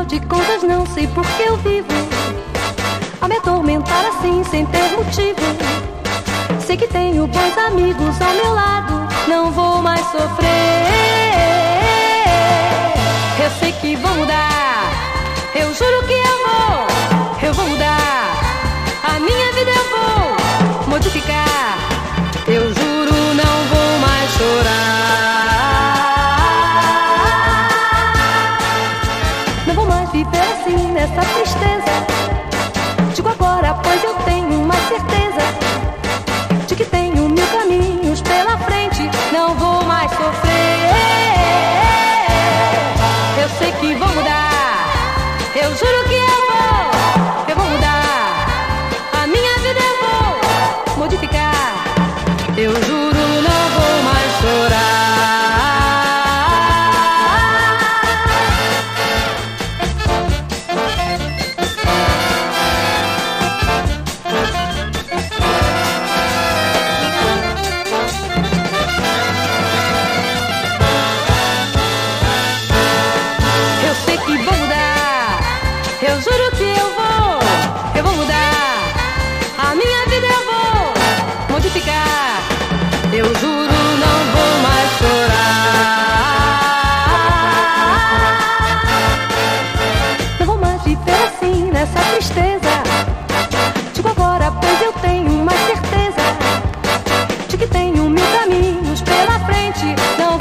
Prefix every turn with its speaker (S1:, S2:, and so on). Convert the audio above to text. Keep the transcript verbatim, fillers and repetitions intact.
S1: de contas, não sei por que eu vivo a me atormentar assim, sem ter motivo. Sei que tenho bons amigos ao meu lado, não vou mais sofrer. Eu sei que vou mudar, eu juro que eu vou. Eu vou mudar, a minha vida eu vou modificar. Eu juro, não vou mais chorar. Não vou mais viver assim, nessa tristeza. Digo agora, pois eu tenho uma certeza de que tenho mil caminhos pela frente. Não vou mais sofrer. Eu sei que vou mudar, eu juro que eu vou. Eu vou mudar, a minha vida eu vou modificar. Eu juro, não vou mais chorar. Eu sei que vou mudar, eu juro que eu vou. Eu vou mudar, a minha vida eu vou modificar. Eu juro, não vou mais chorar. Não vou mais viver assim, nessa tristeza. Digo agora, pois eu tenho uma certeza de que tenho mil caminhos pela frente. Não